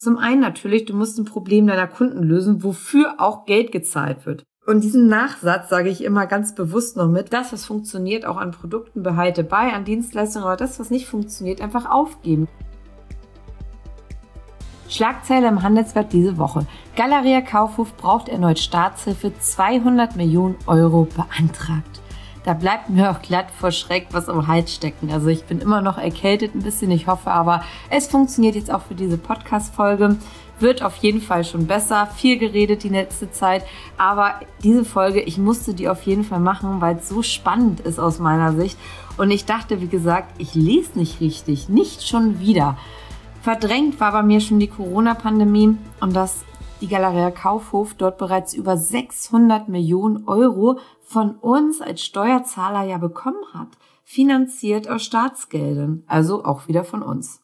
Zum einen natürlich, du musst ein Problem deiner Kunden lösen, wofür auch Geld gezahlt wird. Und diesen Nachsatz sage ich immer ganz bewusst noch mit. Das, was funktioniert, auch an Produkten behalte bei, an Dienstleistungen, aber das, was nicht funktioniert, einfach aufgeben. Schlagzeile im Handelsblatt diese Woche. Galeria Kaufhof braucht erneut Staatshilfe, 200 Millionen Euro beantragt. Da bleibt mir auch glatt vor Schreck was am Hals stecken. Also ich bin immer noch erkältet ein bisschen, ich hoffe aber, es funktioniert jetzt auch für diese Podcast-Folge. Wird auf jeden Fall schon besser. Viel geredet die letzte Zeit. Aber diese Folge, ich musste die auf jeden Fall machen, weil es so spannend ist aus meiner Sicht. Und ich dachte, wie gesagt, ich lese nicht richtig. Nicht schon wieder. Verdrängt war bei mir schon die Corona-Pandemie und dass die Galeria Kaufhof dort bereits über 600 Millionen Euro von uns als Steuerzahler ja bekommen hat. Finanziert aus Staatsgeldern. Also auch wieder von uns.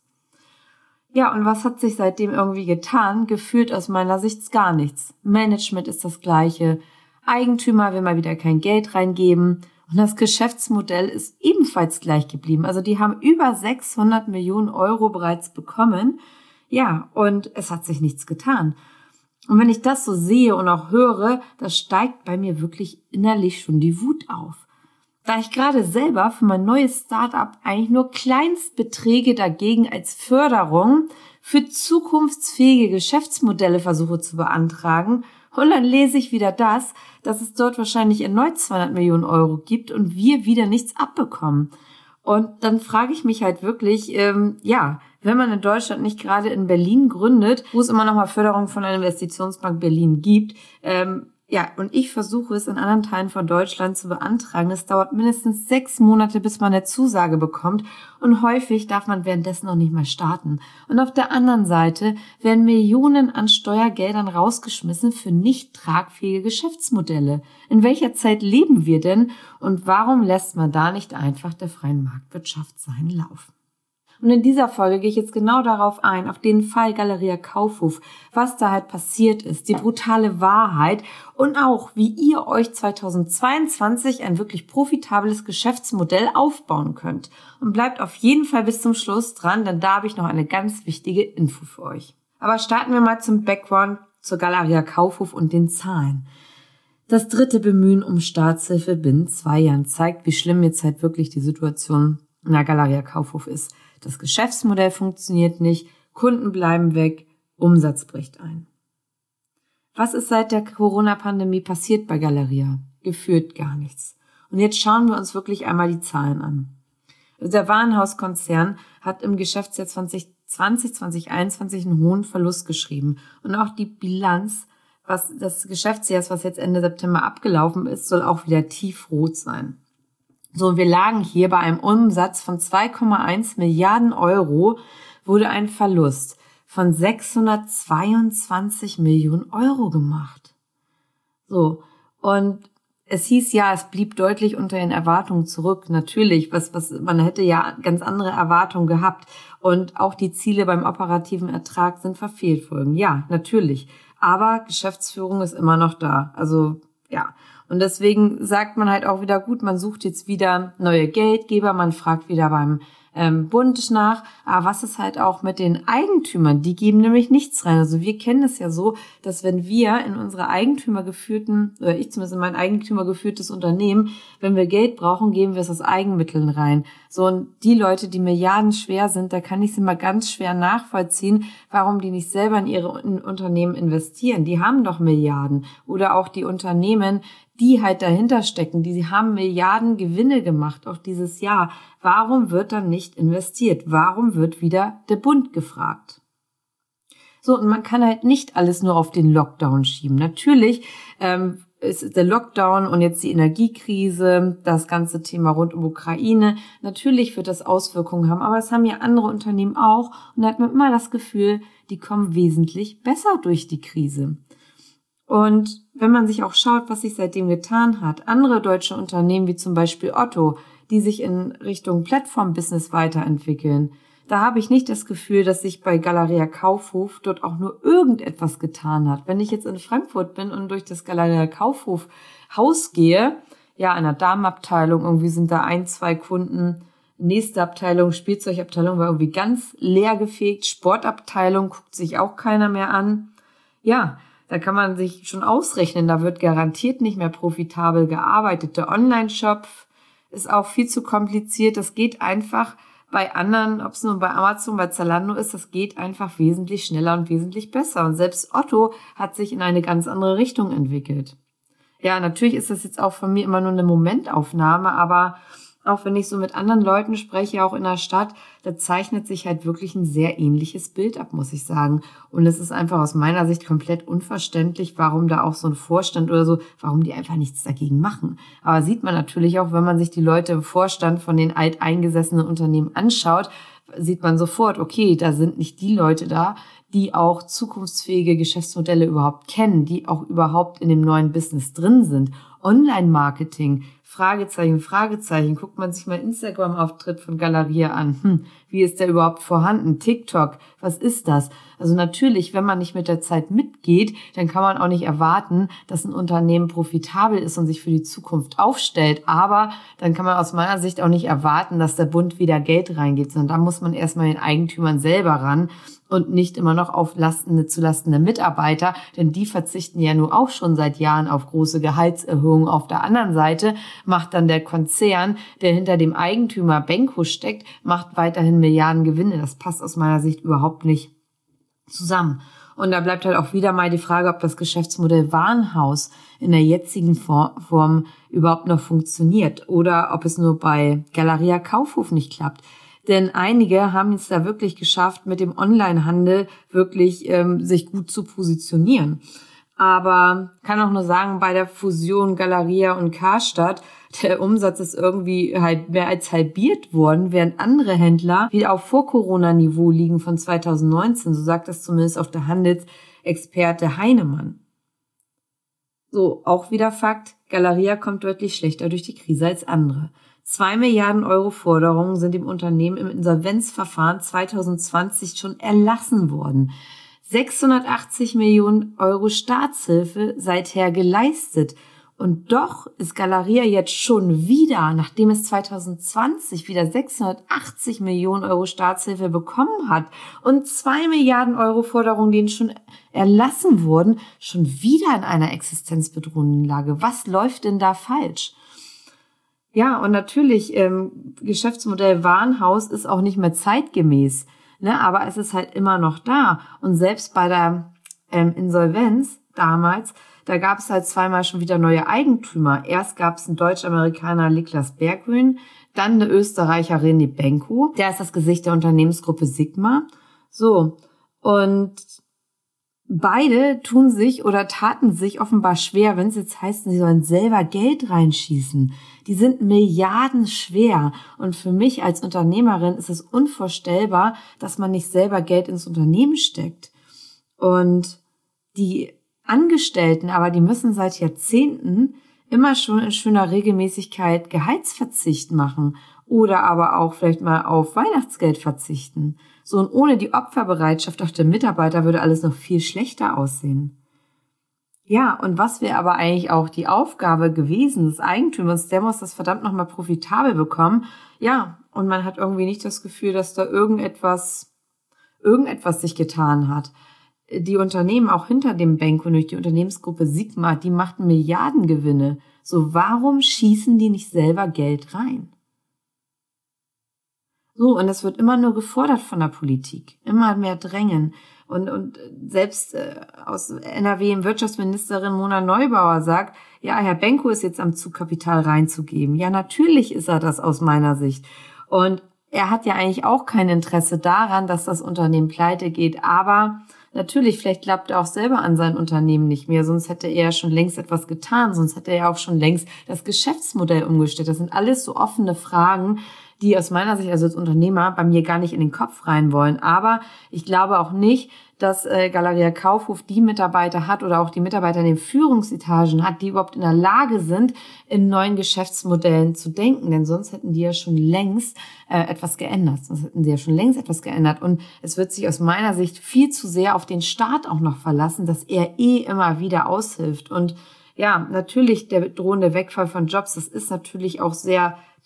Ja, und was hat sich seitdem irgendwie getan? Gefühlt aus meiner Sicht gar nichts. Management ist das gleiche. Eigentümer will mal wieder kein Geld reingeben. Und das Geschäftsmodell ist ebenfalls gleich geblieben. Also die haben über 600 Millionen Euro bereits bekommen. Ja, und es hat sich nichts getan. Und wenn ich das so sehe und auch höre, da steigt bei mir wirklich innerlich schon die Wut auf. Da ich gerade selber für mein neues Startup eigentlich nur Kleinstbeträge dagegen als Förderung für zukunftsfähige Geschäftsmodelle versuche zu beantragen, und dann lese ich wieder dass es dort wahrscheinlich erneut 200 Millionen Euro gibt und wir wieder nichts abbekommen. Und dann frage ich mich halt wirklich, wenn man in Deutschland nicht gerade in Berlin gründet, wo es immer noch mal Förderung von der Investitionsbank Berlin gibt, und ich versuche es in anderen Teilen von Deutschland zu beantragen. Es dauert mindestens 6 Monate, bis man eine Zusage bekommt. Und häufig darf man währenddessen noch nicht mal starten. Und auf der anderen Seite werden Millionen an Steuergeldern rausgeschmissen für nicht tragfähige Geschäftsmodelle. In welcher Zeit leben wir denn? Und warum lässt man da nicht einfach der freien Marktwirtschaft seinen Lauf? Und in dieser Folge gehe ich jetzt genau darauf ein, auf den Fall Galeria Kaufhof, was da halt passiert ist, die brutale Wahrheit und auch, wie ihr euch 2022 ein wirklich profitables Geschäftsmodell aufbauen könnt. Und bleibt auf jeden Fall bis zum Schluss dran, denn da habe ich noch eine ganz wichtige Info für euch. Aber starten wir mal zum Background zur Galeria Kaufhof und den Zahlen. Das 3. Bemühen um Staatshilfe binnen 2 Jahren zeigt, wie schlimm jetzt halt wirklich die Situation in der Galeria Kaufhof ist. Das Geschäftsmodell funktioniert nicht, Kunden bleiben weg, Umsatz bricht ein. Was ist seit der Corona-Pandemie passiert bei Galeria? Gefühlt gar nichts. Und jetzt schauen wir uns wirklich einmal die Zahlen an. Also der Warenhauskonzern hat im Geschäftsjahr 2020/2021 einen hohen Verlust geschrieben. Und auch die Bilanz des Geschäftsjahres, was jetzt Ende September abgelaufen ist, soll auch wieder tiefrot sein. So, wir lagen hier bei einem Umsatz von 2,1 Milliarden Euro, wurde ein Verlust von 622 Millionen Euro gemacht. So, und es hieß ja, es blieb deutlich unter den Erwartungen zurück. Natürlich, man hätte ja ganz andere Erwartungen gehabt. Und auch die Ziele beim operativen Ertrag sind verfehlt worden. Ja, natürlich. Aber Geschäftsführung ist immer noch da. Also, ja. Und deswegen sagt man halt auch wieder, gut, man sucht jetzt wieder neue Geldgeber, man fragt wieder beim Bund nach. Aber was ist halt auch mit den Eigentümern? Die geben nämlich nichts rein. Also wir kennen es ja so, dass wenn wir in unsere eigentümergeführten, oder ich zumindest in mein eigentümergeführtes Unternehmen, wenn wir Geld brauchen, geben wir es aus Eigenmitteln rein. So, und die Leute, die milliardenschwer sind, da kann ich es immer ganz schwer nachvollziehen, warum die nicht selber in ihre Unternehmen investieren. Die haben doch Milliarden. Oder auch die Unternehmen, die halt dahinter stecken, die haben Milliarden Gewinne gemacht, auch dieses Jahr. Warum wird dann nicht investiert? Warum wird wieder der Bund gefragt? So, und man kann halt nicht alles nur auf den Lockdown schieben. Natürlich ist der Lockdown und jetzt die Energiekrise, das ganze Thema rund um Ukraine, natürlich wird das Auswirkungen haben, aber es haben ja andere Unternehmen auch und da hat man immer das Gefühl, die kommen wesentlich besser durch die Krise. Und wenn man sich auch schaut, was sich seitdem getan hat, andere deutsche Unternehmen wie zum Beispiel Otto, die sich in Richtung Plattform-Business weiterentwickeln, da habe ich nicht das Gefühl, dass sich bei Galeria Kaufhof dort auch nur irgendetwas getan hat. Wenn ich jetzt in Frankfurt bin und durch das Galeria Kaufhof Haus gehe, ja, in der Damenabteilung, irgendwie sind da 1, 2 Kunden, Nächste Abteilung, Spielzeugabteilung, war irgendwie ganz leer gefegt. Sportabteilung guckt sich auch keiner mehr an. Ja, da kann man sich schon ausrechnen, da wird garantiert nicht mehr profitabel gearbeitet. Der Online-Shop ist auch viel zu kompliziert. Das geht einfach bei anderen, ob es nur bei Amazon, bei Zalando ist, das geht einfach wesentlich schneller und wesentlich besser. Und selbst Otto hat sich in eine ganz andere Richtung entwickelt. Ja, natürlich ist das jetzt auch von mir immer nur eine Momentaufnahme, aber auch wenn ich so mit anderen Leuten spreche, auch in der Stadt, da zeichnet sich halt wirklich ein sehr ähnliches Bild ab, muss ich sagen. Und es ist einfach aus meiner Sicht komplett unverständlich, warum da auch so ein Vorstand oder so, warum die einfach nichts dagegen machen. Aber sieht man natürlich auch, wenn man sich die Leute im Vorstand von den alteingesessenen Unternehmen anschaut, sieht man sofort, okay, da sind nicht die Leute da, die auch zukunftsfähige Geschäftsmodelle überhaupt kennen, die auch überhaupt in dem neuen Business drin sind. Online-Marketing, Fragezeichen, Fragezeichen. Guckt man sich mal Instagram-Auftritt von Galeria an. Wie ist der überhaupt vorhanden? TikTok, was ist das? Also natürlich, wenn man nicht mit der Zeit mitgeht, dann kann man auch nicht erwarten, dass ein Unternehmen profitabel ist und sich für die Zukunft aufstellt. Aber dann kann man aus meiner Sicht auch nicht erwarten, dass der Bund wieder Geld reingeht, sondern da muss man erstmal den Eigentümern selber ran und nicht immer noch auf zulasten der Mitarbeiter, denn die verzichten ja nur auch schon seit Jahren auf große Gehaltserhöhungen. Auf der anderen Seite macht dann der Konzern, der hinter dem Eigentümer Benko steckt, macht weiterhin Milliarden Gewinne. Das passt aus meiner Sicht überhaupt nicht zusammen. Und da bleibt halt auch wieder mal die Frage, ob das Geschäftsmodell Warenhaus in der jetzigen Form überhaupt noch funktioniert oder ob es nur bei Galeria Kaufhof nicht klappt. Denn einige haben es da wirklich geschafft, mit dem Onlinehandel wirklich sich gut zu positionieren. Aber kann auch nur sagen, bei der Fusion Galeria und Karstadt, der Umsatz ist irgendwie halt mehr als halbiert worden, während andere Händler wieder auf Vor-Corona-Niveau liegen von 2019. So sagt das zumindest auch der Handelsexperte Heinemann. So, auch wieder Fakt, Galeria kommt deutlich schlechter durch die Krise als andere. 2 Milliarden Euro Forderungen sind dem Unternehmen im Insolvenzverfahren 2020 schon erlassen worden. 680 Millionen Euro Staatshilfe seither geleistet. Und doch ist Galeria jetzt schon wieder, nachdem es 2020 wieder 680 Millionen Euro Staatshilfe bekommen hat und 2 Milliarden Euro Forderungen, denen schon erlassen wurden, schon wieder in einer existenzbedrohenden Lage. Was läuft denn da falsch? Ja, und natürlich, Geschäftsmodell Warenhaus ist auch nicht mehr zeitgemäß, ne? Aber es ist halt immer noch da. Und selbst bei der Insolvenz damals, da gab es halt zweimal schon wieder neue Eigentümer. Erst gab es einen Deutsch-Amerikaner, Niklas Berggrün, dann eine Österreicherin, die Benko. Der ist das Gesicht der Unternehmensgruppe Sigma. So, und beide tun sich oder taten sich offenbar schwer, wenn es jetzt heißt, sie sollen selber Geld reinschießen. Die sind milliardenschwer. Und für mich als Unternehmerin ist es unvorstellbar, dass man nicht selber Geld ins Unternehmen steckt. Und die Angestellten, aber die müssen seit Jahrzehnten immer schon in schöner Regelmäßigkeit Gehaltsverzicht machen oder aber auch vielleicht mal auf Weihnachtsgeld verzichten. So, und ohne die Opferbereitschaft auch der Mitarbeiter würde alles noch viel schlechter aussehen. Ja, und was wäre aber eigentlich auch die Aufgabe gewesen des Eigentümers, der muss das verdammt nochmal profitabel bekommen. Ja, und man hat irgendwie nicht das Gefühl, dass da irgendetwas sich getan hat. Die Unternehmen auch hinter dem Benko, durch die Unternehmensgruppe Sigma, die machten Milliardengewinne. So, warum schießen die nicht selber Geld rein? So, und es wird immer nur gefordert von der Politik. Immer mehr drängen. Und selbst aus NRW Wirtschaftsministerin Mona Neubauer sagt, ja, Herr Benko ist jetzt am Zug, Kapital reinzugeben. Ja, natürlich ist er das aus meiner Sicht. Und er hat ja eigentlich auch kein Interesse daran, dass das Unternehmen pleite geht. Aber natürlich, vielleicht glaubt er auch selber an sein Unternehmen nicht mehr. Sonst hätte er ja schon längst etwas getan. Sonst hätte er ja auch schon längst das Geschäftsmodell umgestellt. Das sind alles so offene Fragen, die aus meiner Sicht, also als Unternehmer, bei mir gar nicht in den Kopf rein wollen. Aber ich glaube auch nicht, dass Galeria Kaufhof die Mitarbeiter hat oder auch die Mitarbeiter in den Führungsetagen hat, die überhaupt in der Lage sind, in neuen Geschäftsmodellen zu denken. Denn sonst hätten die ja schon längst etwas geändert. Und es wird sich aus meiner Sicht viel zu sehr auf den Staat auch noch verlassen, dass er immer wieder aushilft. Und ja, natürlich der drohende Wegfall von Jobs, das ist natürlich auch sehr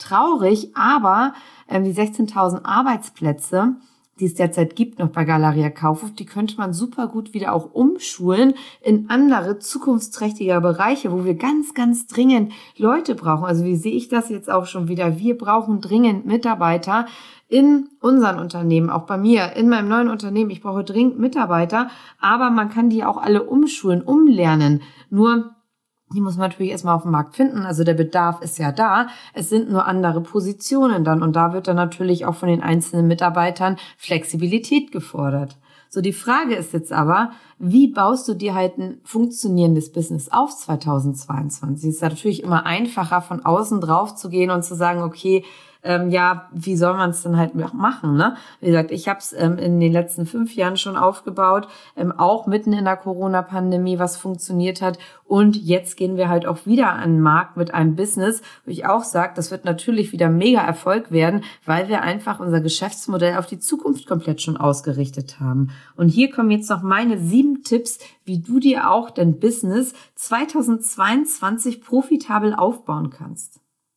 traurig, aber die 16.000 Arbeitsplätze, die es derzeit gibt noch bei Galeria Kaufhof, die könnte man super gut wieder auch umschulen in andere zukunftsträchtige Bereiche, wo wir ganz, ganz dringend Leute brauchen. Also wie sehe ich das jetzt auch schon wieder? Wir brauchen dringend Mitarbeiter in unseren Unternehmen, auch bei mir, in meinem neuen Unternehmen. Ich brauche dringend Mitarbeiter, aber man kann die auch alle umschulen, umlernen. Nur die muss man natürlich erstmal auf dem Markt finden. Also der Bedarf ist ja da. Es sind nur andere Positionen dann. Und da wird dann natürlich auch von den einzelnen Mitarbeitern Flexibilität gefordert. So, die Frage ist jetzt aber, wie baust du dir halt ein funktionierendes Business auf 2022? Es ist natürlich immer einfacher, von außen drauf zu gehen und zu sagen, okay, wie soll man es denn halt machen, ne? Wie gesagt, ich habe es in den letzten 5 Jahren schon aufgebaut, auch mitten in der Corona-Pandemie, was funktioniert hat. Und jetzt gehen wir halt auch wieder an den Markt mit einem Business, wo ich auch sage, das wird natürlich wieder mega Erfolg werden, weil wir einfach unser Geschäftsmodell auf die Zukunft komplett schon ausgerichtet haben. Und hier kommen jetzt noch meine 7 Tipps, wie du dir auch dein Business 2022 profitabel aufbauen kannst.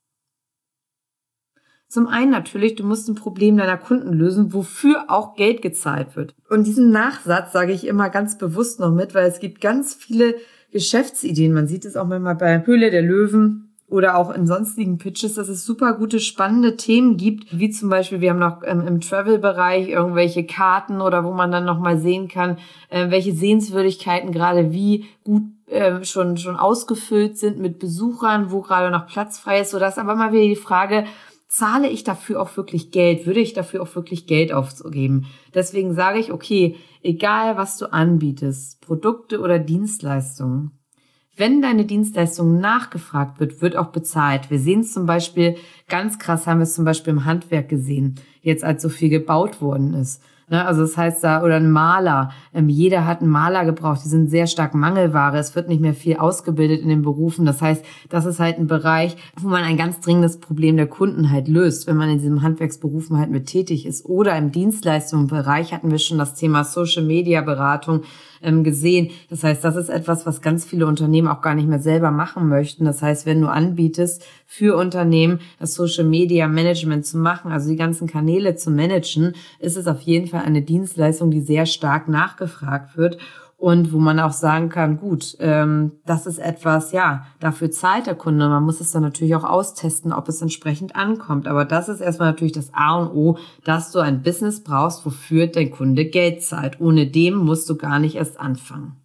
Zum einen natürlich, du musst ein Problem deiner Kunden lösen, wofür auch Geld gezahlt wird. Und diesen Nachsatz sage ich immer ganz bewusst noch mit, weil es gibt ganz viele Geschäftsideen. Man sieht es auch manchmal bei Höhle der Löwen oder auch in sonstigen Pitches, dass es super gute, spannende Themen gibt, wie zum Beispiel, wir haben noch im Travel-Bereich irgendwelche Karten oder wo man dann nochmal sehen kann, welche Sehenswürdigkeiten gerade wie gut schon ausgefüllt sind mit Besuchern, wo gerade noch Platz frei ist, sodass aber mal wieder die Frage, zahle ich dafür auch wirklich Geld? Würde ich dafür auch wirklich Geld aufgeben? Deswegen sage ich, okay, egal was du anbietest, Produkte oder Dienstleistungen, wenn deine Dienstleistung nachgefragt wird, wird auch bezahlt. Wir sehen es zum Beispiel, ganz krass haben wir es zum Beispiel im Handwerk gesehen, jetzt als so viel gebaut worden ist. Also das heißt oder ein Maler. Jeder hat einen Maler gebraucht. Die sind sehr stark Mangelware. Es wird nicht mehr viel ausgebildet in den Berufen. Das heißt, das ist halt ein Bereich, wo man ein ganz dringendes Problem der Kunden halt löst, wenn man in diesem Handwerksberufen halt mit tätig ist. Oder im Dienstleistungsbereich hatten wir schon das Thema Social Media Beratung gesehen. Das heißt, das ist etwas, was ganz viele Unternehmen auch gar nicht mehr selber machen möchten. Das heißt, wenn du anbietest, für Unternehmen das Social Media Management zu machen, also die ganzen Kanäle zu managen, ist es auf jeden Fall eine Dienstleistung, die sehr stark nachgefragt wird. Und wo man auch sagen kann, gut, das ist etwas, dafür zahlt der Kunde. Man muss es dann natürlich auch austesten, ob es entsprechend ankommt. Aber das ist erstmal natürlich das A und O, dass du ein Business brauchst, wofür dein Kunde Geld zahlt. Ohne dem musst du gar nicht erst anfangen.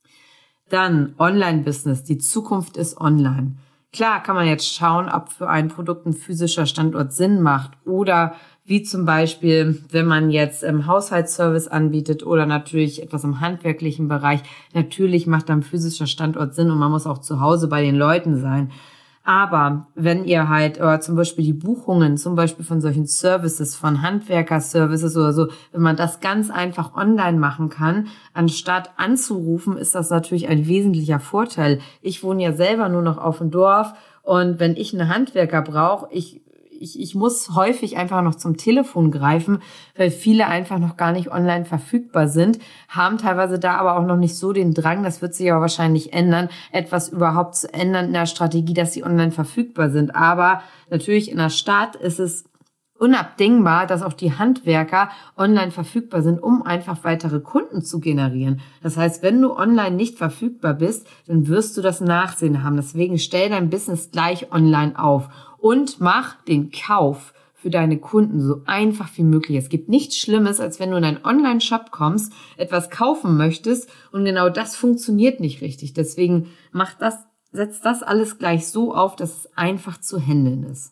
Dann Online-Business. Die Zukunft ist online. Klar kann man jetzt schauen, ob für ein Produkt ein physischer Standort Sinn macht oder wie zum Beispiel, wenn man jetzt Haushaltsservice anbietet oder natürlich etwas im handwerklichen Bereich. Natürlich macht dann physischer Standort Sinn und man muss auch zu Hause bei den Leuten sein. Aber wenn ihr halt zum Beispiel die Buchungen, zum Beispiel von solchen Services, von Handwerker-Services oder so, wenn man das ganz einfach online machen kann, anstatt anzurufen, ist das natürlich ein wesentlicher Vorteil. Ich wohne ja selber nur noch auf dem Dorf und wenn ich einen Handwerker brauche, ich muss häufig einfach noch zum Telefon greifen, weil viele einfach noch gar nicht online verfügbar sind, haben teilweise da aber auch noch nicht so den Drang, das wird sich aber wahrscheinlich ändern, etwas überhaupt zu ändern in der Strategie, dass sie online verfügbar sind. Aber natürlich in der Stadt ist es unabdingbar, dass auch die Handwerker online verfügbar sind, um einfach weitere Kunden zu generieren. Das heißt, wenn du online nicht verfügbar bist, dann wirst du das Nachsehen haben. Deswegen stell dein Business gleich online auf und mach den Kauf für deine Kunden so einfach wie möglich. Es gibt nichts Schlimmes, als wenn du in einen Online-Shop kommst, etwas kaufen möchtest und genau das funktioniert nicht richtig. Deswegen setz das alles gleich so auf, dass es einfach zu handeln ist.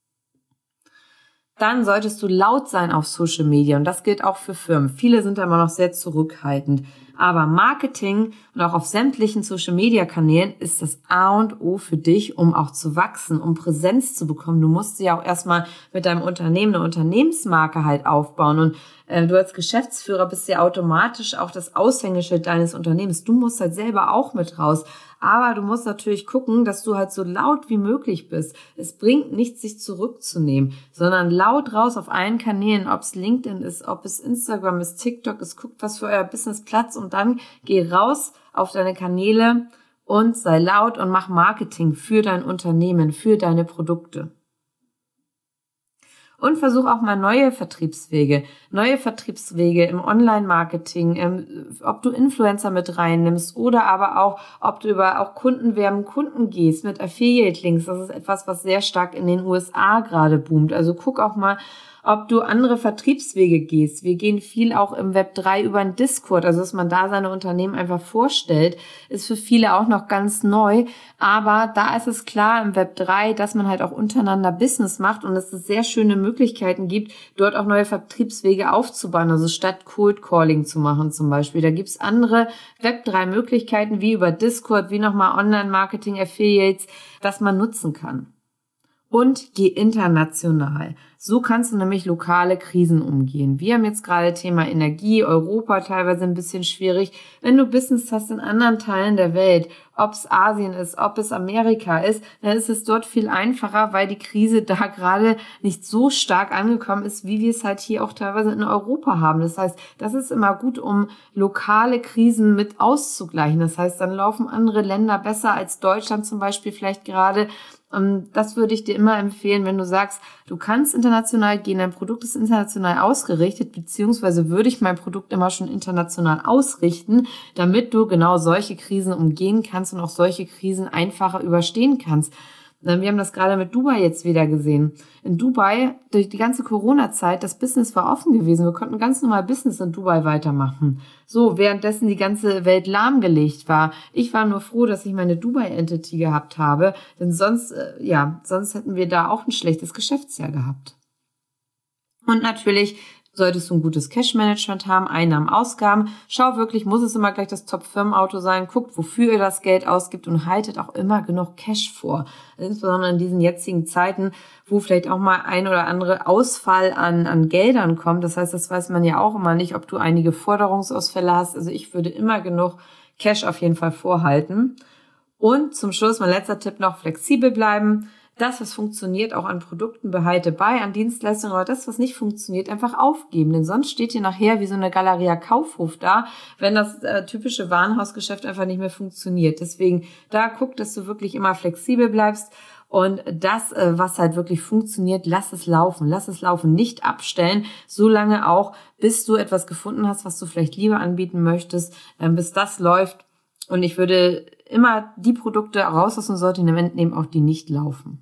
Dann solltest du laut sein auf Social Media und das gilt auch für Firmen. Viele sind da immer noch sehr zurückhaltend. Aber Marketing und auch auf sämtlichen Social Media Kanälen ist das A und O für dich, um auch zu wachsen, um Präsenz zu bekommen. Du musst ja auch erstmal mit deinem Unternehmen eine Unternehmensmarke halt aufbauen und du als Geschäftsführer bist ja automatisch auch das Aushängeschild deines Unternehmens. Du musst halt selber auch mit raus. Aber du musst natürlich gucken, dass du halt so laut wie möglich bist. Es bringt nichts, sich zurückzunehmen, sondern laut raus auf allen Kanälen, ob es LinkedIn ist, ob es Instagram ist, TikTok ist, guckt, was für euer Business Platz und dann geh raus auf deine Kanäle und sei laut und mach Marketing für dein Unternehmen, für deine Produkte. Und versuch auch mal neue Vertriebswege im Online-Marketing, ob du Influencer mit reinnimmst oder aber auch, ob du über auch Kunden gehst mit Affiliate-Links. Das ist etwas, was sehr stark in den USA gerade boomt. Also guck auch mal, ob du andere Vertriebswege gehst. Wir gehen viel auch im Web 3 über einen Discord, also dass man da seine Unternehmen einfach vorstellt, ist für viele auch noch ganz neu. Aber da ist es klar im Web 3, dass man halt auch untereinander Business macht und dass es sehr schöne Möglichkeiten gibt, dort auch neue Vertriebswege aufzubauen, also statt Cold Calling zu machen zum Beispiel. Da gibt's andere Web 3 Möglichkeiten, wie über Discord, wie nochmal Online-Marketing, Affiliates, das man nutzen kann. Und geh international. So kannst du nämlich lokale Krisen umgehen. Wir haben jetzt gerade Thema Energie, Europa teilweise ein bisschen schwierig. Wenn du Business hast in anderen Teilen der Welt, ob es Asien ist, ob es Amerika ist, dann ist es dort viel einfacher, weil die Krise da gerade nicht so stark angekommen ist, wie wir es halt hier auch teilweise in Europa haben. Das heißt, das ist immer gut, um lokale Krisen mit auszugleichen. Das heißt, dann laufen andere Länder besser als Deutschland zum Beispiel vielleicht gerade. Das würde ich dir immer empfehlen, wenn du sagst, du kannst international gehen, dein Produkt ist international ausgerichtet, beziehungsweise würde ich mein Produkt immer schon international ausrichten, damit du genau solche Krisen umgehen kannst und auch solche Krisen einfacher überstehen kannst. Wir haben das gerade mit Dubai jetzt wieder gesehen. In Dubai, durch die ganze Corona-Zeit, das Business war offen gewesen. Wir konnten ganz normal Business in Dubai weitermachen. So, währenddessen die ganze Welt lahmgelegt war. Ich war nur froh, dass ich meine Dubai-Entity gehabt habe, denn sonst hätten wir da auch ein schlechtes Geschäftsjahr gehabt. Und natürlich solltest du ein gutes Cash-Management haben, Einnahmen, Ausgaben. Schau wirklich, muss es immer gleich das Top-Firmenauto sein. Guckt, wofür ihr das Geld ausgibt und haltet auch immer genug Cash vor. Insbesondere in diesen jetzigen Zeiten, wo vielleicht auch mal ein oder andere Ausfall an Geldern kommt. Das heißt, das weiß man ja auch immer nicht, ob du einige Forderungsausfälle hast. Also ich würde immer genug Cash auf jeden Fall vorhalten. Und zum Schluss, mein letzter Tipp noch, flexibel bleiben. Das, was funktioniert, auch an Produkten behalte bei, an Dienstleistungen, aber das, was nicht funktioniert, einfach aufgeben. Denn sonst steht ihr nachher wie so eine Galeria Kaufhof da, wenn das typische Warenhausgeschäft einfach nicht mehr funktioniert. Deswegen da guck, dass du wirklich immer flexibel bleibst und das, was halt wirklich funktioniert, lass es laufen, nicht abstellen, solange auch, bis du etwas gefunden hast, was du vielleicht lieber anbieten möchtest, bis das läuft. Und ich würde immer die Produkte raus aus dem Sortiment nehmen, auch die nicht laufen.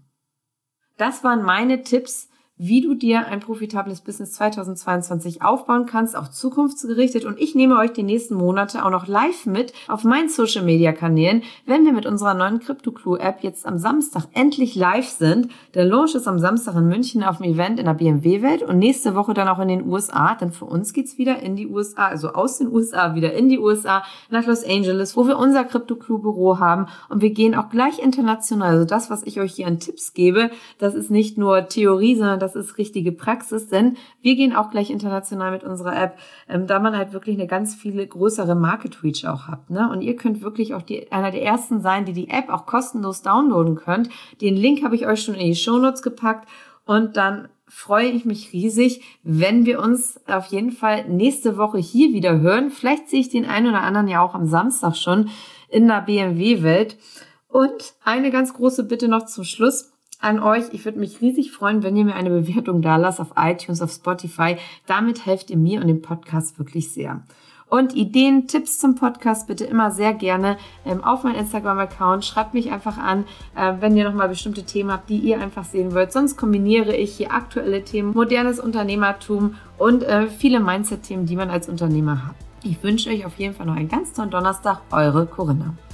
Das waren meine Tipps, wie du dir ein profitables Business 2022 aufbauen kannst, auch zukunftsgerichtet. Und ich nehme euch die nächsten Monate auch noch live mit auf meinen Social-Media-Kanälen, wenn wir mit unserer neuen CryptoClue-App jetzt am Samstag endlich live sind. Der Launch ist am Samstag in München auf dem Event in der BMW-Welt und nächste Woche dann auch in den USA. Denn für uns geht's wieder in die USA, also aus den USA wieder in die USA, nach Los Angeles, wo wir unser CryptoClue-Büro haben. Und wir gehen auch gleich international. Also das, was ich euch hier an Tipps gebe, das ist nicht nur Theorie, sondern das ist richtige Praxis, denn wir gehen auch gleich international mit unserer App, da man halt wirklich eine ganz viel größere Market Reach auch hat, ne? Und ihr könnt wirklich auch einer der ersten sein, die App auch kostenlos downloaden könnt. Den Link habe ich euch schon in die Shownotes gepackt und dann freue ich mich riesig, wenn wir uns auf jeden Fall nächste Woche hier wieder hören. Vielleicht sehe ich den einen oder anderen ja auch am Samstag schon in der BMW-Welt. Und eine ganz große Bitte noch zum Schluss an euch. Ich würde mich riesig freuen, wenn ihr mir eine Bewertung da lasst auf iTunes, auf Spotify. Damit helft ihr mir und dem Podcast wirklich sehr. Und Ideen, Tipps zum Podcast bitte immer sehr gerne auf meinen Instagram-Account. Schreibt mich einfach an, wenn ihr nochmal bestimmte Themen habt, die ihr einfach sehen wollt. Sonst kombiniere ich hier aktuelle Themen, modernes Unternehmertum und viele Mindset-Themen, die man als Unternehmer hat. Ich wünsche euch auf jeden Fall noch einen ganz tollen Donnerstag. Eure Corinna.